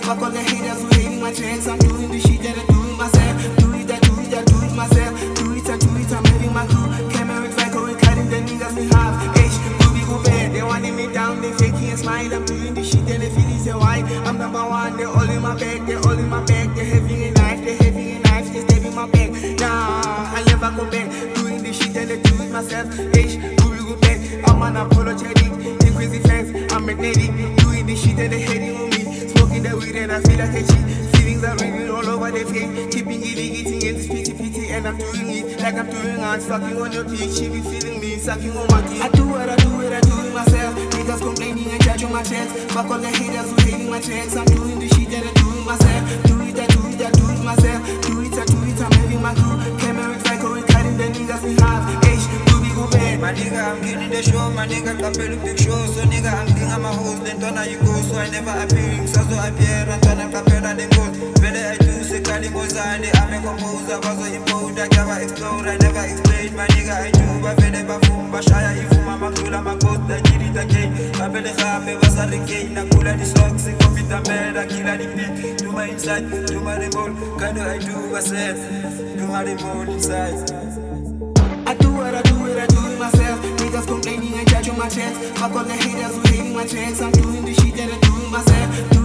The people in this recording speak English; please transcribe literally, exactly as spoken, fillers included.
Fuck all the haters who hating my tracks. I'm doing the shit that I do it myself. Do it, I do it, I do it myself. Do it, I do it, I'm having my crew. Camera Franco and cutting the niggas we have. H, Ruby go bad. They wanting me down, they faking and smile. I'm doing the shit and they feel it's a why. I'm number one, they're all in my bag, they're all in my bag. They're having a knife, they're having a knife, they're stabbing my back. Nah, I never go back. Doing the shit and I do it myself. H, Ruby go back. I'm unapologetic, in crazy fans, I'm magnetic. Doing the shit and they're hating on me. Smoking the weed and I feel like a cheat. Feelings are ringing all over the face. Keeping eating, eating in this pity pity. And I'm doing it like I'm doing art. Fucking on your peak, she be feeling me, sucking on my teeth. I do what I do it, I do it myself. Niggas complaining and judge on my chance. Fuck all the haters who hating my tracks. I'm doing the shit that I do it myself. Do it, I do it, I do it myself. Do it, I do it, I'm having my crew. Camera Franco and cutting the niggas we have. H, Ruby go bad. My nigga, I'm getting the show, my nigga, kapel big show. So nigga, I'm thinking I'm a host, then turn you go. So I never appearing, so so I appear and turn and kapel and then goes. Better I do, say Kali goes and I'm a composer, was so imposed, I never explode, I never explain. My nigga, I do, but I never boom, but shy, if I'm a cool, I'm a ghost, I did it again. Kapel happy, was a regain, I pull at the socks, I come with the bed, I kill at the beat. Do my inside, do my remote, can I do myself, do my remote inside. I do what I do it, I do it myself. Niggas complaining and judge on my chance. Fuck all the haters who hating my tracks. I'm doing the shit that I do it myself. Do